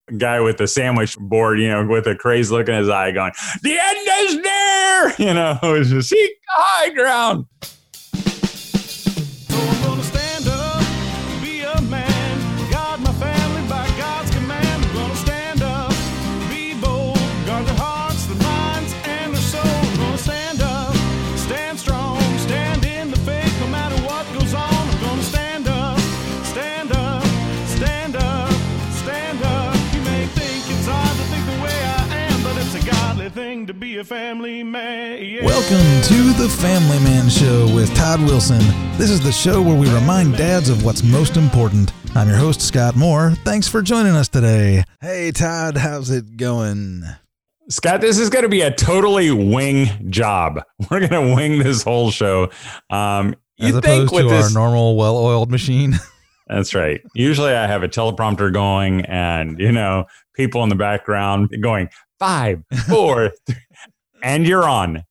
guy with the sandwich board, with a crazed look in his eye going, the end is near, it was just seek high ground. To be a family man. Yeah. Welcome to the Family Man Show with Todd Wilson. This is the show where we remind dads of what's most important. I'm your host, Scott Moore. Thanks for joining us today. Hey, Todd, how's it going? Scott, this is going to be a totally wing job. We're going to wing this whole show. As opposed to our normal well-oiled machine. That's right. Usually I have a teleprompter going and, people in the background going, 5, 4, 3, and you're on.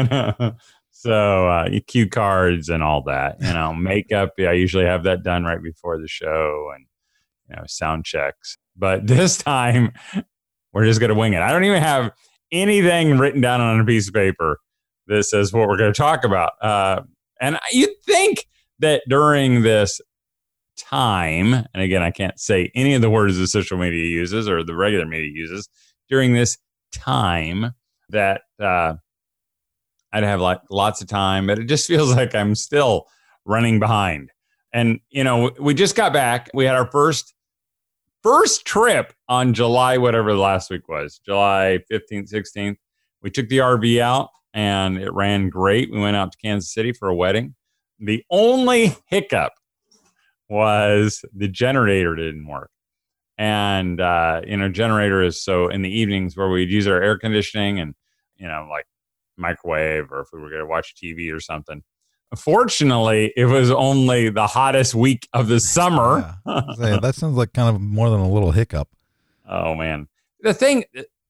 So cue cards and all that. Makeup. I usually have that done right before the show, and sound checks. But this time, we're just going to wing it. I don't even have anything written down on a piece of paper that says what we're going to talk about. And you'd think that during this time, and again, I can't say any of the words the social media uses or the regular media uses, during this time that I'd have lots of time, but it just feels like I'm still running behind. And, we just got back. We had our first trip on July, whatever the last week was, July 15th, 16th. We took the RV out and it ran great. We went out to Kansas City for a wedding. The only hiccup was the generator didn't work. And, generator is so in the evenings where we'd use our air conditioning and, like microwave or if we were going to watch TV or something. Fortunately, it was only the hottest week of the summer. Yeah. That sounds like kind of more than a little hiccup. Oh, man. The thing,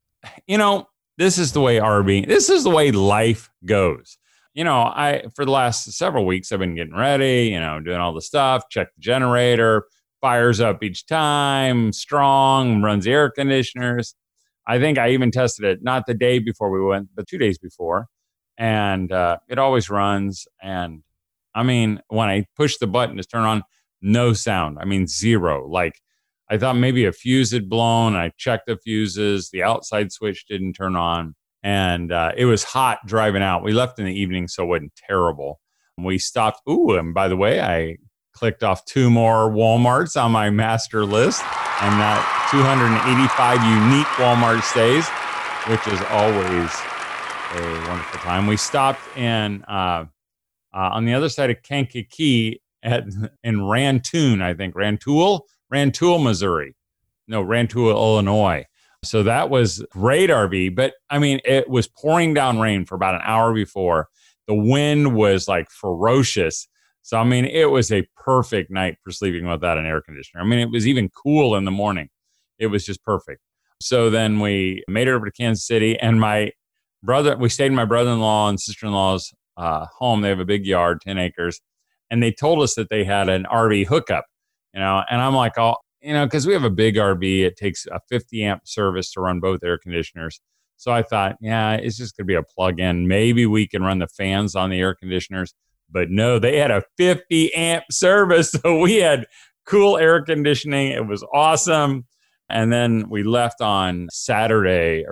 this is the way life goes. For the last several weeks, I've been getting ready, doing all the stuff, check the generator, fires up each time, strong, runs the air conditioners. I think I even tested it, not the day before we went, but 2 days before. And it always runs. And when I push the button to turn on, no sound. Zero. Like I thought maybe a fuse had blown. I checked the fuses. The outside switch didn't turn on. And it was hot driving out. We left in the evening, so it wasn't terrible. We stopped. Ooh, and by the way, I clicked off 2 more Walmarts on my master list and that 285 unique Walmart stays, which is always a wonderful time. We stopped on the other side of Kankakee in Rantoul, I think. Rantoul, Missouri. No, Rantoul, Illinois. So that was great RV, but it was pouring down rain for about an hour before. The wind was like ferocious. So, it was a perfect night for sleeping without an air conditioner. It was even cool in the morning. It was just perfect. So then we made it over to Kansas City, and we stayed in my brother-in-law and sister-in-law's home. They have a big yard, 10 acres, and they told us that they had an RV hookup, and I'm like, because we have a big RV, it takes a 50 amp service to run both air conditioners. So I thought, it's just going to be a plug-in. Maybe we can run the fans on the air conditioners. But no, they had a 50 amp service. So we had cool air conditioning. It was awesome. And then we left on Saturday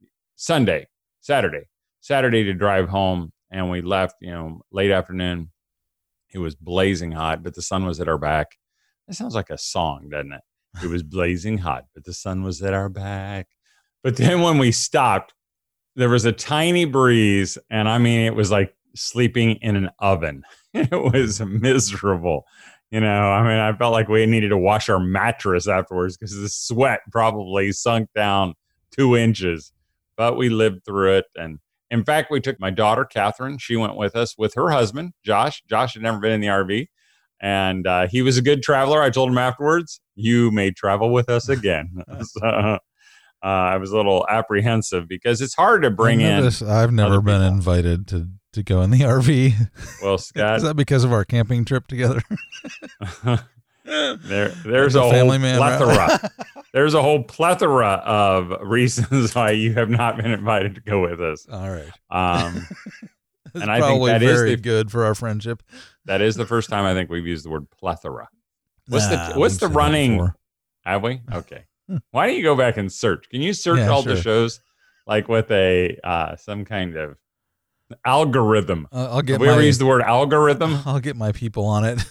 to drive home. And we left, late afternoon. It was blazing hot, but the sun was at our back. That sounds like a song, doesn't it? It was blazing hot, but the sun was at our back. But then when we stopped, there was a tiny breeze. And it was like sleeping in an oven. It was miserable. I felt like we needed to wash our mattress afterwards because the sweat probably sunk down 2 inches, but we lived through it. And in fact, we took my daughter, Catherine. She went with us with her husband, Josh. Josh had never been in the RV, and he was a good traveler. I told him afterwards, you may travel with us again. So I was a little apprehensive because it's hard to bring in. I've never been invited to go in the RV. Well, Scott, is that because of our camping trip together? There's a family man plethora. There's a whole plethora of reasons why you have not been invited to go with us. All right. And I think that is very good for our friendship. That is the first time I think we've used the word plethora. What's Nah, the we've running? said that Have we? Okay. Why don't you go back and search? Can you search Yeah, all sure. the shows like with a some kind of algorithm? I'll get Have we ever used the word algorithm? I'll get my people on it.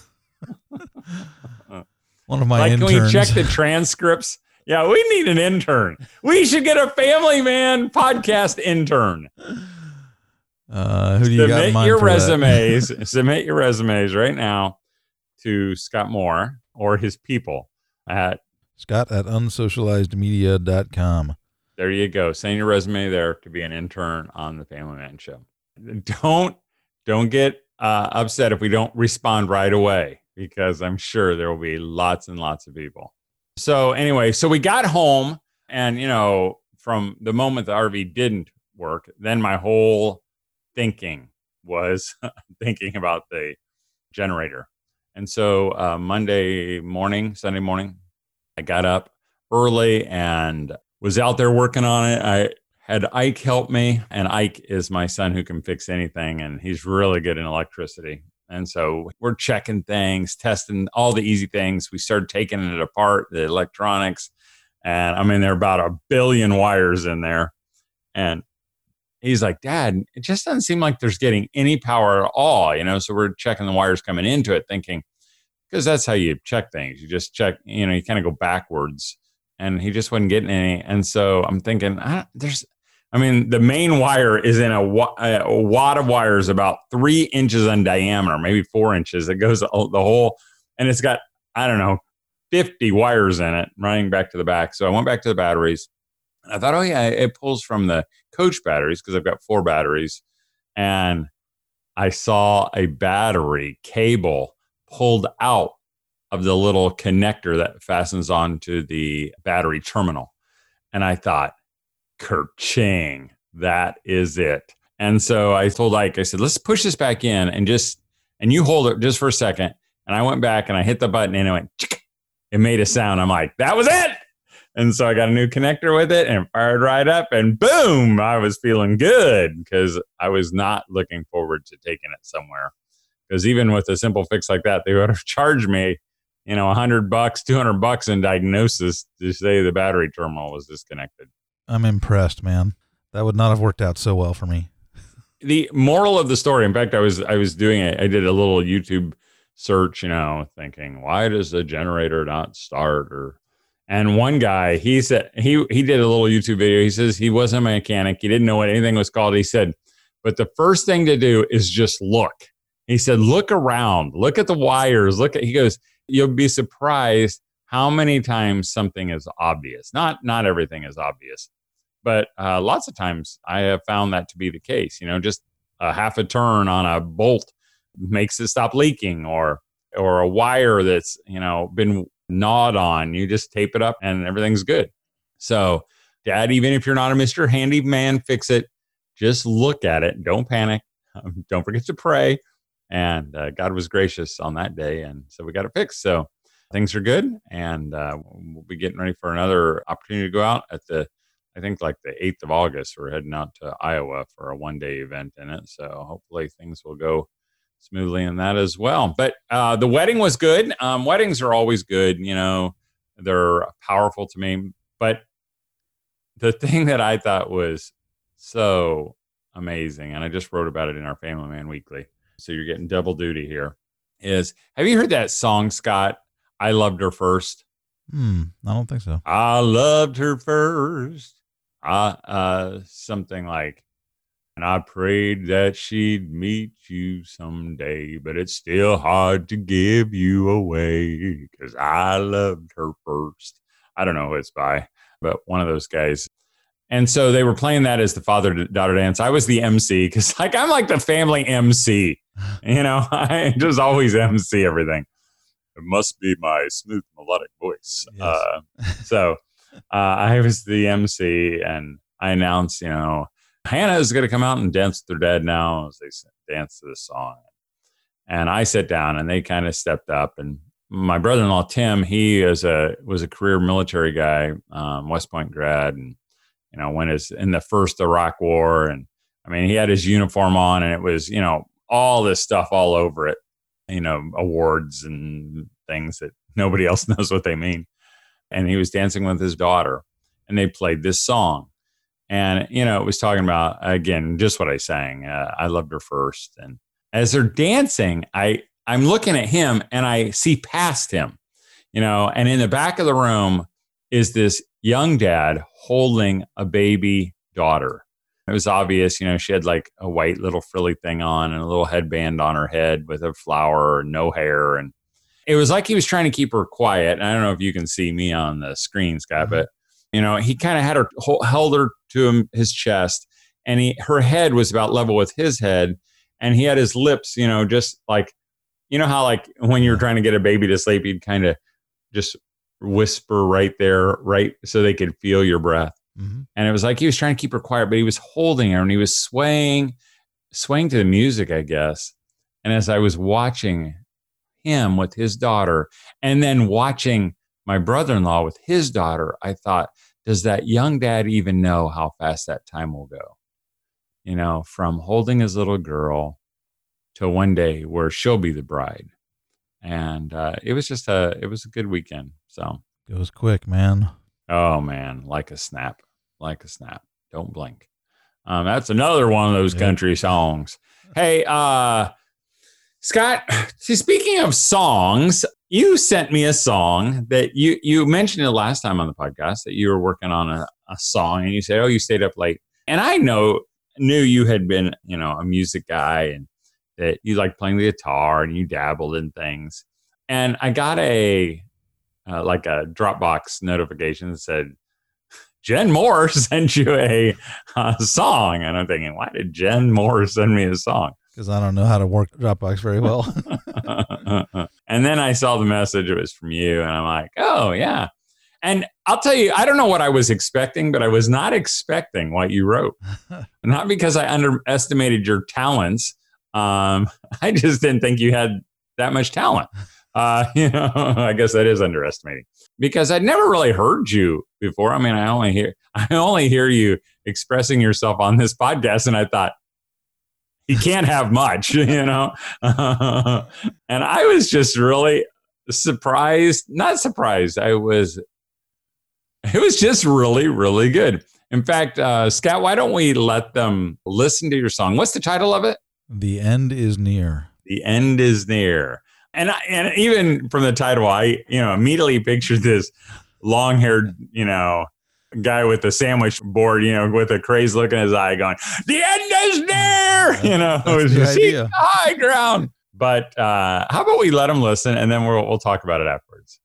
One of my Like, interns. can we check the transcripts? Yeah, we need an intern. We should get a Family Man podcast intern. Who do you got in Submit mind your for that? resumes. Submit your resumes right now to Scott Moore or his people at Scott at unsocializedmedia.com. There you go. Send your resume there to be an intern on the Family Man Show. Don't get upset if we don't respond right away, because I'm sure there will be lots and lots of people. So anyway, so we got home, and from the moment the RV didn't work, then my whole thinking was thinking about the generator. And so Sunday morning, I got up early and was out there working on it. I had Ike help me, and Ike is my son who can fix anything, and he's really good in electricity. And so we're checking things, testing all the easy things. We started taking it apart, the electronics, and there are about 1 billion wires in there. And he's like, Dad, it just doesn't seem like there's getting any power at all, So we're checking the wires coming into it, thinking, because that's how you check things. You just check, you kind of go backwards. And he just wasn't getting any. And so I'm thinking, the main wire is in a wad of wires about 3 inches in diameter, maybe 4 inches. It goes the whole, and it's got, 50 wires in it running back to the back. So I went back to the batteries. And I thought, oh yeah, it pulls from the coach batteries because I've got 4 batteries. And I saw a battery cable pulled out of the little connector that fastens onto the battery terminal. And I thought, kerching, that is it. And so I told Ike, I said, let's push this back in and you hold it just for a second. And I went back and I hit the button and it went, it made a sound. I'm like, that was it. And so I got a new connector with it and fired right up, and boom, I was feeling good because I was not looking forward to taking it somewhere. Because even with a simple fix like that, they would have charged me, $100, $200 in diagnosis to say the battery terminal was disconnected. I'm impressed, man. That would not have worked out so well for me. The moral of the story, in fact, I was doing it. I did a little YouTube search, thinking, why does the generator not start? And one guy, he said, he did a little YouTube video. He says he wasn't a mechanic. He didn't know what anything was called. He said, but the first thing to do is just look. He said, look around, look at the wires. He goes, you'll be surprised how many times something is obvious. Not everything is obvious, but lots of times I have found that to be the case. Just a half a turn on a bolt makes it stop leaking, or a wire that's, been gnawed on. You just tape it up and everything's good. So, Dad, even if you're not a Mr. Handyman, fix it. Just look at it. Don't panic. Don't forget to pray. And God was gracious on that day. And so we got it fixed. So things are good. And we'll be getting ready for another opportunity to go out at the 8th of August. We're heading out to Iowa for a 1-day event in it. So hopefully things will go smoothly in that as well. But the wedding was good. Weddings are always good. They're powerful to me. But the thing that I thought was so amazing, and I just wrote about it in our Family Man Weekly, so you're getting double duty here, is, have you heard that song, Scott? I Loved Her First. I don't think so. I loved her first. Something like, and I prayed that she'd meet you someday, but it's still hard to give you away because I loved her first. I don't know who it's by, but one of those guys. And so they were playing that as the father-daughter dance. I was the MC because I'm like the family MC. I just always MC everything. It must be my smooth melodic voice. Yes. So I was the MC, and I announced, Hannah is going to come out and dance with their dad now as they dance to this song. And I sat down, and they kind of stepped up, and my brother-in-law, Tim, he was a career military guy, West Point grad, and, went in the first Iraq war. And I mean, he had his uniform on, and it was, all this stuff all over it, awards and things that nobody else knows what they mean. And he was dancing with his daughter, and they played this song. And, it was talking about, again, just what I sang. I loved her first. And as they're dancing, I'm looking at him and I see past him, and in the back of the room is this young dad holding a baby daughter. It was obvious, she had like a white little frilly thing on and a little headband on her head with a flower and no hair. And it was like he was trying to keep her quiet. And I don't know if you can see me on the screen, Scott, but, he kind of had her, held her to his chest, and her head was about level with his head. And he had his lips, just like, how like when you're trying to get a baby to sleep, you'd kind of just whisper right there, right, so they could feel your breath. Mm-hmm. And it was like he was trying to keep her quiet, but he was holding her and he was swaying to the music, I guess. And as I was watching him with his daughter and then watching my brother-in-law with his daughter, I thought, does that young dad even know how fast that time will go? From holding his little girl to one day where she'll be the bride. And it was a good weekend. So it was quick, man. Oh man, like a snap. Don't blink. That's another one of those country songs. Hey, Scott, see, speaking of songs, you sent me a song that you mentioned it last time on the podcast that you were working on a song, and you said, you stayed up late. And I knew you had been, a music guy and that you like playing the guitar and you dabbled in things. And I got a Dropbox notification that said, Jen Moore sent you a song. And I'm thinking, why did Jen Moore send me a song? Because I don't know how to work Dropbox very well. And then I saw the message. It was from you. And I'm like, oh, yeah. And I'll tell you, I don't know what I was expecting, but I was not expecting what you wrote. Not because I underestimated your talents. I just didn't think you had that much talent. I guess that is underestimating, because I'd never really heard you before. I mean, I only hear you expressing yourself on this podcast, and I thought, you can't have much, And I was just really surprised, not surprised. It was just really, really good. In fact, Scott, why don't we let them listen to your song? What's the title of it? The End is Near. The End is Near. And even from the title, I immediately pictured this long-haired, guy with the sandwich board, with a crazed look in his eye going, the end is near, it was just high ground. But how about we let them listen and then we'll talk about it afterwards.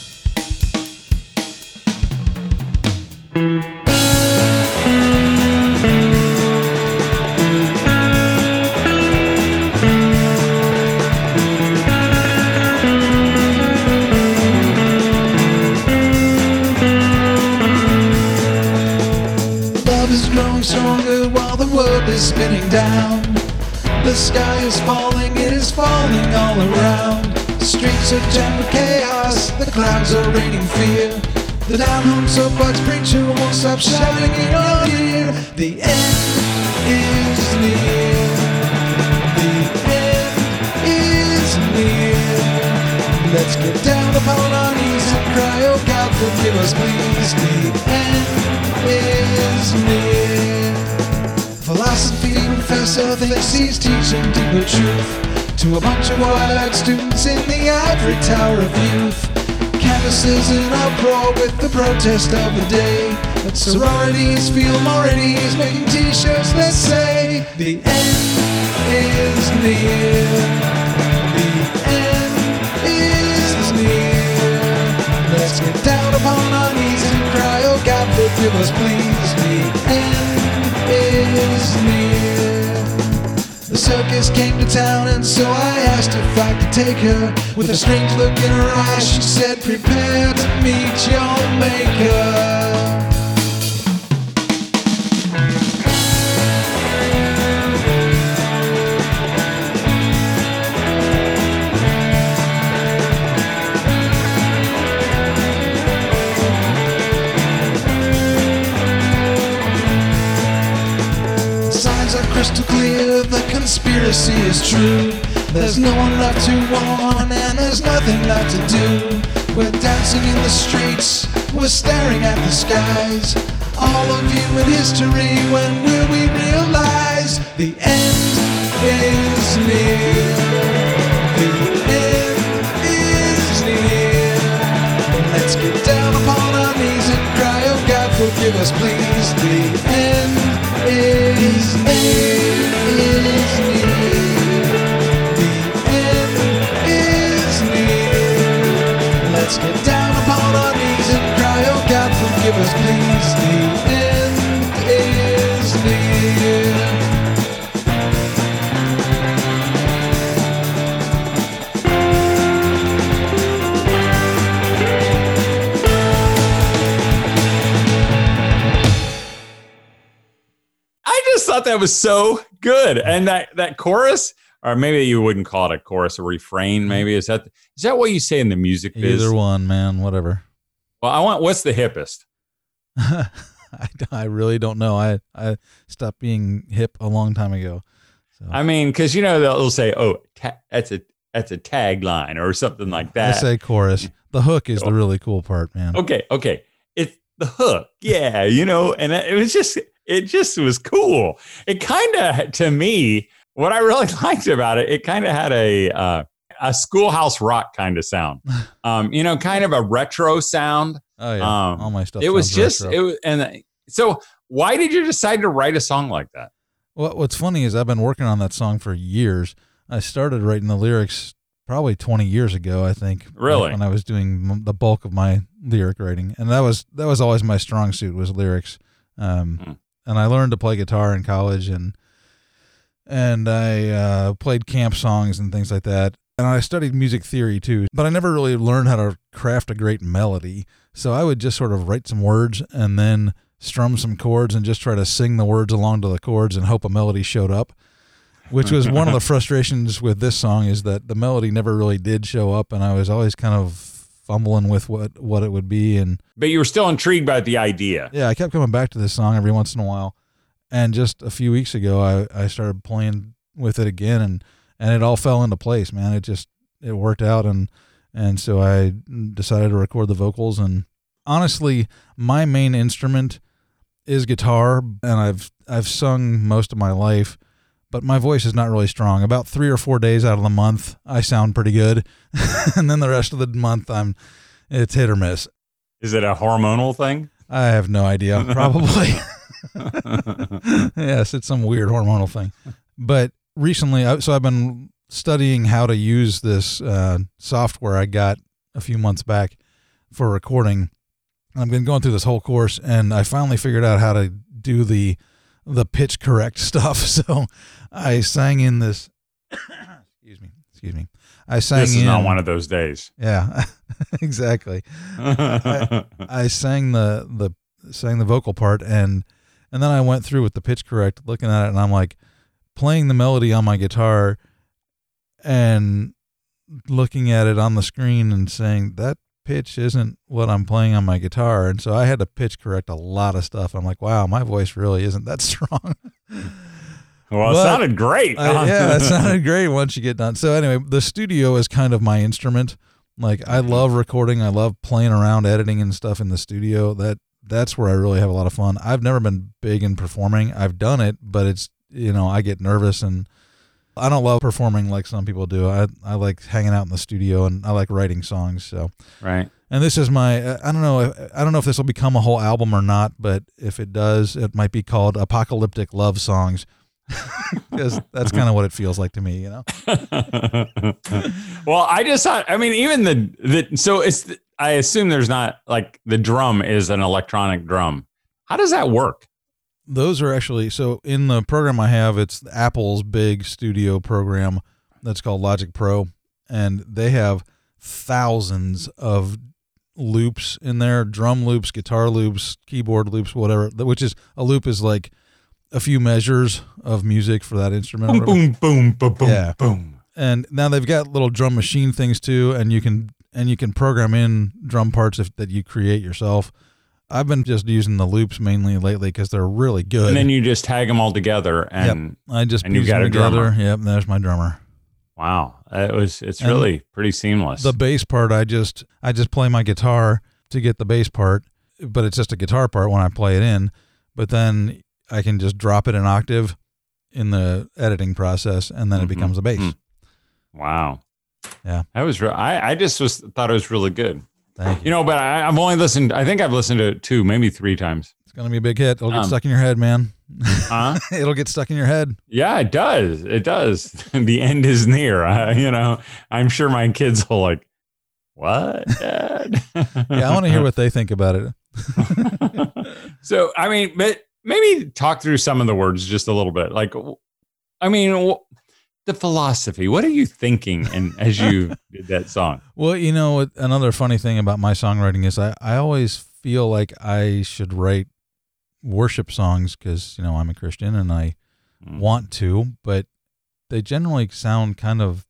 Growing stronger while the world is spinning down. The sky is falling, it is falling all around. The streets are jammed with chaos, the clouds are raining fear. The down-home soapbox preacher won't stop shouting in your ear. The end is near. The end is near. Let's get down upon our knees and cry, oh God, forgive us please. The end is near. Philosophy professor thinks he's teaching deeper truth to a bunch of wide-eyed students in the ivory tower of youth. Canvases in uproar with the protest of the day. But sororities feel more at ease making t-shirts that say the end is near. The end is near. Let's get down upon our knees and cry, oh God, forgive us please. The end is near. The circus came to town and so I asked if I could take her. With a strange look in her eyes she said, prepare to meet your maker. crystal clear, the conspiracy is true. There's no one left to warn, and there's nothing left to do. We're dancing in the streets, we're staring at the skies. All of you in history, when will we realize the end is near? The end is near. Let's get down upon our knees and cry, oh God, forgive us please. The end is near. The end is near. Let's get down upon our knees and cry, oh God, forgive us please. The end is near. Thought that was so good, and that chorus, or maybe you wouldn't call it a chorus, a refrain. Maybe is that what you say in the music biz? Either one, man. Whatever. Well, what's the hippest? I really don't know. I stopped being hip a long time ago. So. I mean, because they'll say, "Oh, that's a tagline" or something like that. I say chorus. The hook is the really cool part, man. Okay, it's the hook, yeah, and it just was cool. It kind of, to me, what I really liked about it, it kind of had a Schoolhouse Rock kind of sound, kind of a retro sound. Oh yeah, all my stuff. It was just retro. So why did you decide to write a song like that? Well, what's funny is I've been working on that song for years. I started writing the lyrics probably 20 years ago, I think. Really? When I was doing the bulk of my lyric writing, and that was always my strong suit, was lyrics. And I learned to play guitar in college, and I played camp songs and things like that. And I studied music theory too, but I never really learned how to craft a great melody. So I would just sort of write some words and then strum some chords and just try to sing the words along to the chords and hope a melody showed up, which was one of the frustrations with this song, is that the melody never really did show up, and I was always kind of fumbling with what it would be. But you were still intrigued by the idea. Yeah, I kept coming back to this song every once in a while, and just a few weeks ago I started playing with it again, and it all fell into place, man. It worked out, and so I decided to record the vocals. And honestly, my main instrument is guitar, and I've sung most of my life, but my voice is not really strong. About 3 or 4 days out of the month, I sound pretty good. And then the rest of the month, it's hit or miss. Is it a hormonal thing? I have no idea. Probably. Yes, it's some weird hormonal thing. But recently, so I've been studying how to use this software I got a few months back for recording. I've been going through this whole course, and I finally figured out how to do the pitch correct stuff. So I sang in this. Excuse me. This is not one of those days. Yeah, exactly. I sang the vocal part, and then I went through with the pitch correct, looking at it, and I'm like playing the melody on my guitar and looking at it on the screen and saying that pitch isn't what I'm playing on my guitar. And so I had to pitch correct a lot of stuff. I'm like, wow, my voice really isn't that strong. Well, it sounded great. Yeah, it sounded great once you get done. So anyway, the studio is kind of my instrument. Like, I love recording. I love playing around, editing and stuff in the studio. That's where I really have a lot of fun. I've never been big in performing. I've done it, but it's, I get nervous, and I don't love performing like some people do. I like hanging out in the studio, and I like writing songs. So right. And this is my, I don't know if this will become a whole album or not, but if it does, it might be called Apocalyptic Love Songs. Because that's kind of what it feels like to me, Well, I just thought, even I assume there's not, like, the drum is an electronic drum. How does that work? Those are actually, so in the program I have, it's Apple's big studio program that's called Logic Pro, and they have thousands of loops in there, drum loops, guitar loops, keyboard loops, whatever, which is, a loop is like a few measures of music for that instrument. Boom, boom, boom, boom, boom, yeah. boom. And now they've got little drum machine things too, and you can program in drum parts that you create yourself. I've been just using the loops mainly lately because they're really good. And then you just tag them all together, and I just and you piece got them a together. drummer. Yep, there's my drummer. Wow, it's really pretty seamless. The bass part, I just play my guitar to get the bass part, but it's just a guitar part when I play it in. But then I can just drop it an octave in the editing process, and then it becomes a bass. Wow. Yeah, that was. I just thought it was really good. Thank you. But I've only listened. I think I've listened to it 2, maybe 3 times. It's gonna be a big hit. It'll get stuck in your head, man. Huh? It'll get stuck in your head. Yeah, it does. It does. The end is near. I'm sure my kids will like, what, Dad? Yeah, I want to hear what they think about it. So, but maybe talk through some of the words just a little bit. Like, the philosophy. What are you thinking? And as you did that song? Well, another funny thing about my songwriting is I always feel like I should write worship songs because, I'm a Christian and I want to, but they generally sound kind of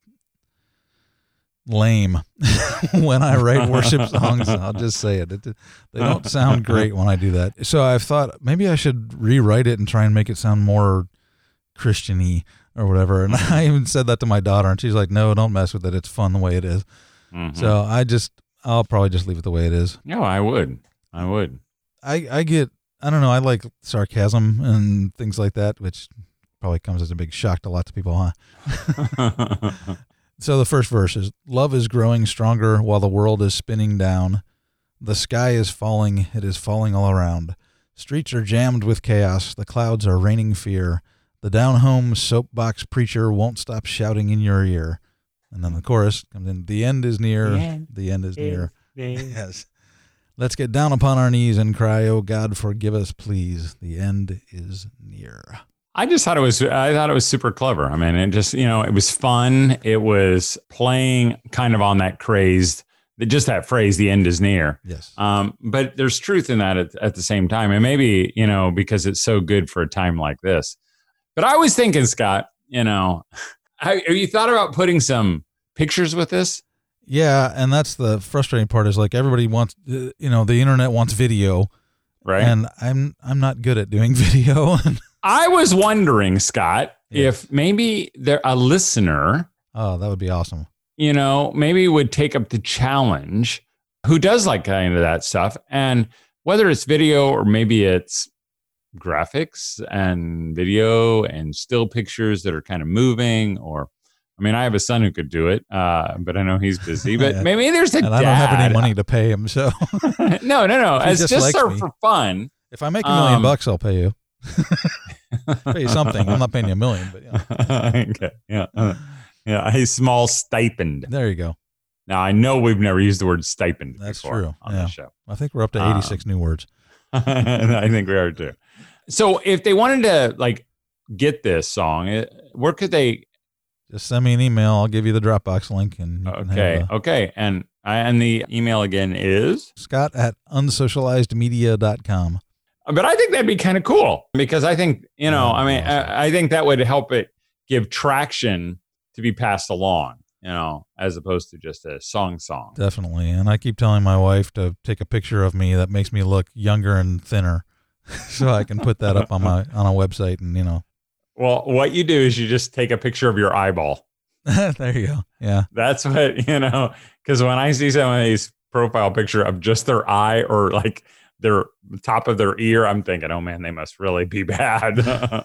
lame when I write worship songs. I'll just say it. They don't sound great when I do that. So I've thought maybe I should rewrite it and try and make it sound more Christian-y or whatever. And I even said that to my daughter, and she's like, no, don't mess with it. It's fun the way it is. So I'll probably just leave it the way it is. No, I would. I don't know. I like sarcasm and things like that, which probably comes as a big shock to lots of people, huh? So the first verse is, love is growing stronger while the world is spinning down. The sky is falling. It is falling all around. Streets are jammed with chaos. The clouds are raining fear. The down-home soapbox preacher won't stop shouting in your ear. And then the chorus comes in, the end is near. The end is near. Yes. Let's get down upon our knees and cry, oh God, forgive us, please. The end is near. I thought it was super clever. It just, it was fun. It was playing kind of on that crazed, just that phrase, the end is near. Yes. But there's truth in that at the same time. And maybe, because it's so good for a time like this. But I was thinking, Scott, have you thought about putting some pictures with this? Yeah, and that's the frustrating part is like everybody wants, the internet wants video, right? And I'm not good at doing video. I was wondering, Scott, if maybe a listener, oh, that would be awesome. Maybe would take up the challenge, who does like kind of that stuff, and whether it's video or maybe it's graphics and video and still pictures that are kind of moving, or I have a son who could do it, but I know he's busy. But maybe there's a dad. I don't have any money to pay him, so no. It's just sort of for fun. If I make $1 million, I'll pay you. Pay you something. I'm not paying you $1 million, but yeah. Okay, yeah, a small stipend. There you go. Now I know we've never used the word stipend. That's before true. on the show. I think we're up to 86 new words. I think we are too. So if they wanted to get this song, where could they? Just send me an email. I'll give you the Dropbox link. And okay. And the email again is? Scott@unsocializedmedia.com. But I think that'd be kind of cool because I think, I think that would help it give traction to be passed along, as opposed to just a song. Definitely. And I keep telling my wife to take a picture of me that makes me look younger and thinner so I can put that up on a website and, Well, what you do is you just take a picture of your eyeball. There you go. Yeah. That's what, because when I see somebody's profile picture of just their eye or their top of their ear, I'm thinking, oh man, they must really be bad.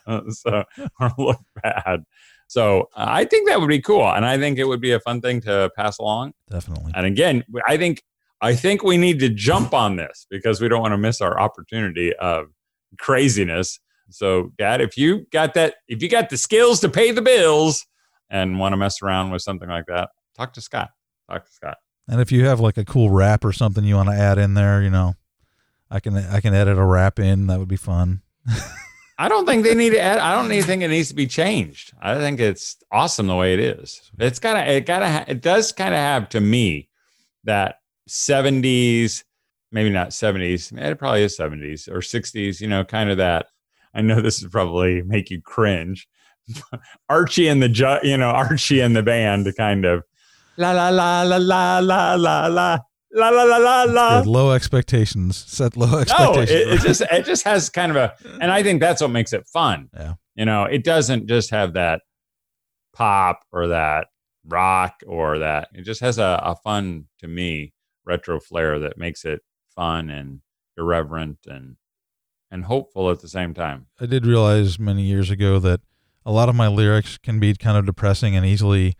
Or look bad. So I think that would be cool. And I think it would be a fun thing to pass along. Definitely. And again, I think we need to jump on this because we don't want to miss our opportunity of craziness. So, Dad, if you got the skills to pay the bills and want to mess around with something like that, talk to Scott. And if you have a cool rap or something you want to add in there, I can edit a rap in. That would be fun. I don't think they need to add. I don't think it needs to be changed. I think it's awesome the way it is. It does kind of have to me that 70s, maybe not 70s. It probably is 70s or 60s. Kind of that. I know this would probably make you cringe. Archie and the band, kind of la la la la la la la la. La la la la la. Good. Low expectations. Set low No, expectations. it just has kind of a, and I think that's what makes it fun. Yeah. You know, it doesn't just have that pop or that rock or that. It just has a fun, to me, retro flair that makes it fun and irreverent and hopeful at the same time. I did realize many years ago that a lot of my lyrics can be kind of depressing and easily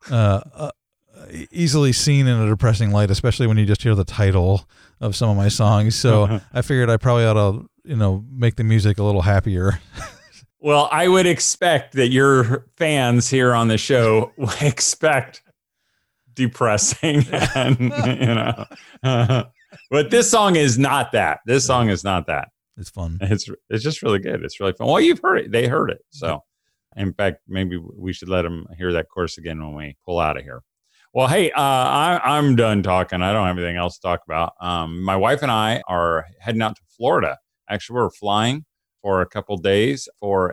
seen in a depressing light, especially when you just hear the title of some of my songs. So I figured I probably ought to, make the music a little happier. Well, I would expect that your fans here on the show expect depressing, and but this song is not that. This song is not that. It's fun. It's just really good. It's really fun. Well, you've heard it. They heard it. So, in fact, maybe we should let them hear that chorus again when we pull out of here. Well, hey, I'm done talking. I don't have anything else to talk about. My wife and I are heading out to Florida. Actually, we're flying for a couple days for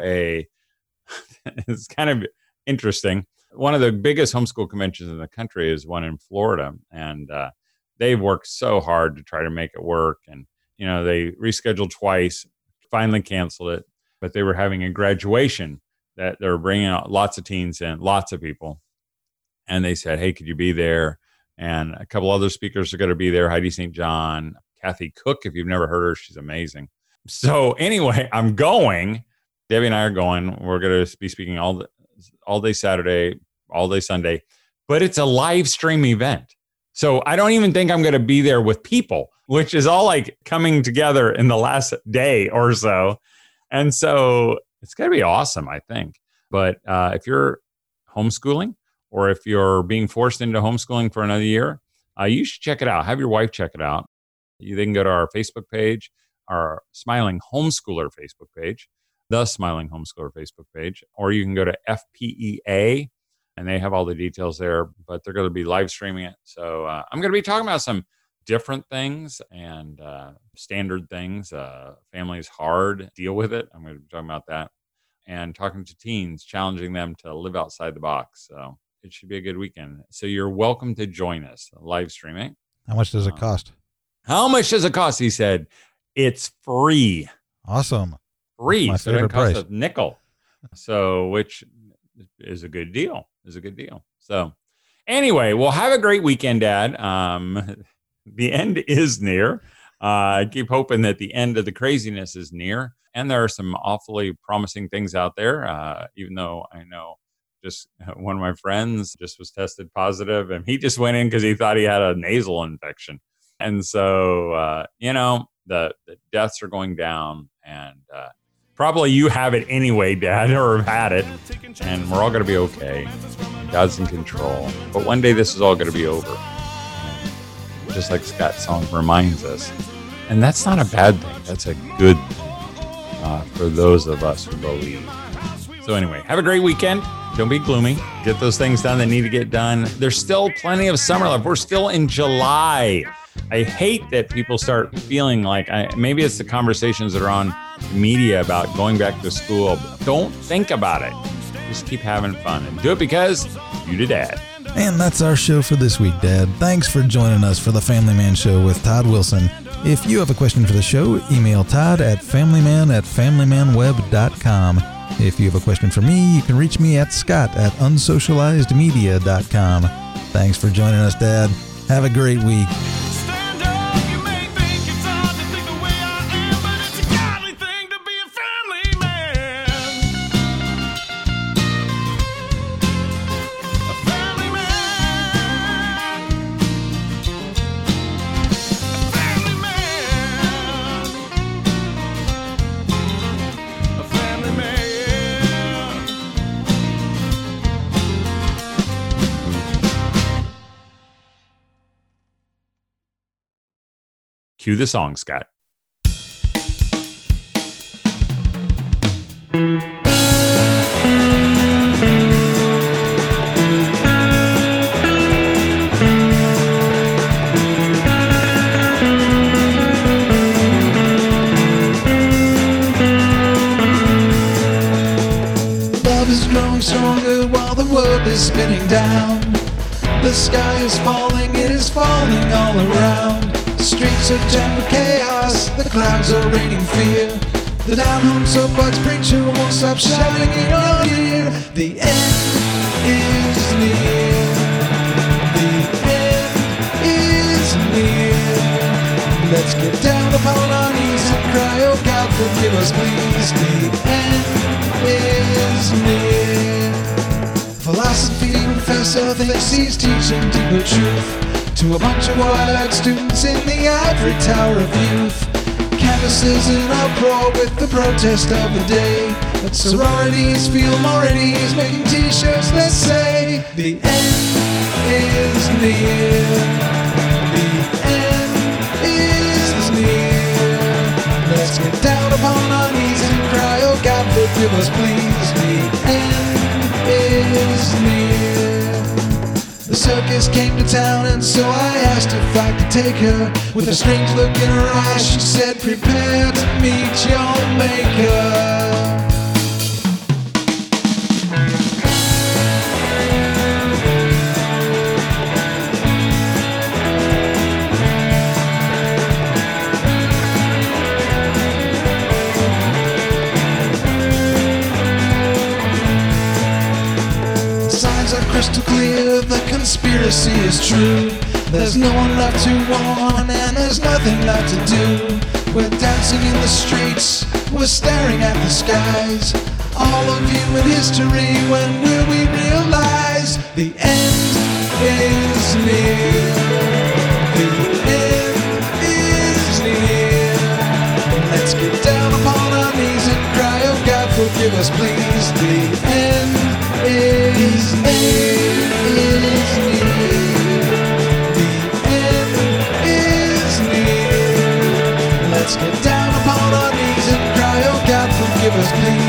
it's kind of interesting. One of the biggest homeschool conventions in the country is one in Florida. And they've worked so hard to try to make it work. And, they rescheduled twice, finally canceled it. But they were having a graduation that they were bringing out lots of teens in, lots of people. And they said, hey, could you be there? And a couple other speakers are going to be there. Heidi St. John, Kathy Cook, if you've never heard her, she's amazing. So anyway, I'm going. Debbie and I are going. We're going to be speaking all day Saturday, all day Sunday. But it's a live stream event. So I don't even think I'm going to be there with people, which is all like coming together in the last day or so. And so it's going to be awesome, I think. But if you're homeschooling, or if you're being forced into homeschooling for another year, you should check it out. Have your wife check it out. You then go to our Facebook page, our Smiling Homeschooler Facebook page, the Smiling Homeschooler Facebook page, or you can go to FPEA, and they have all the details there, but they're going to be live streaming it. So I'm going to be talking about some different things and standard things. Family is hard, deal with it. I'm going to be talking about that, and talking to teens, challenging them to live outside the box. So it should be a good weekend. So you're welcome to join us live streaming. How much does it cost? How much does it cost? He said, it's free. Awesome. Free. My So it favorite doesn't price. cost a nickel. So, which is a good deal. So anyway, well, have a great weekend, Dad. The end is near. I keep hoping that the end of the craziness is near. And there are some awfully promising things out there, even though I know just one of my friends just was tested positive, and he just went in because he thought he had a nasal infection. And so, the deaths are going down, and probably you have it anyway, Dad, or have had it, and we're all going to be okay. God's in control. But one day this is all going to be over, just like Scott's song reminds us. And that's not a bad thing. That's a good thing for those of us who believe. So anyway, have a great weekend. Don't be gloomy. Get those things done that need to get done. There's still plenty of summer left. We're still in July. I hate that people start feeling like, maybe it's the conversations that are on media about going back to school. Don't think about it. Just keep having fun and do it because you did, Dad. And that's our show for this week, Dad. Thanks for joining us for the Family Man Show with Todd Wilson. If you have a question for the show, email Todd at familyman@familymanweb.com. If you have a question for me, you can reach me at scott@unsocializedmedia.com. Thanks for joining us, Dad. Have a great week. Stand up, you may think it's hard to think the way I am, but it's a godly thing to be a family man. A family man. A family man. A family man. Cue the song, Scott. Love is growing stronger while the world is spinning down. The sky is falling, it is falling all around. Streets are jammed with chaos, the clouds are raining fear. The down-home soapbox preacher won't stop shouting in your ear. The end is near. The end is near. Let's get down upon our knees and cry, oh God, forgive us please. The end is near. Philosophy professor thinks he's teaching deeper truth to a bunch of wide-eyed students in the ivory tower of youth. Campuses in uproar with the protest of the day, but sororities feel more at ease making t-shirts that say the end is near. The end is near. Let's get down upon our knees and cry, oh God, forgive us please. The end is near. The circus came to town and so I asked if I could take her. With a strange look in her eyes she said, prepare to meet your maker. Crystal clear, the conspiracy is true. There's no one left to warn and there's nothing left to do. We're dancing in the streets, we're staring at the skies. All of human history, when will we realize the end is near? The end is near. Let's get down upon our knees and cry, oh God, forgive us please. The end is near. Let's get down upon our knees and cry, oh God, forgive us please.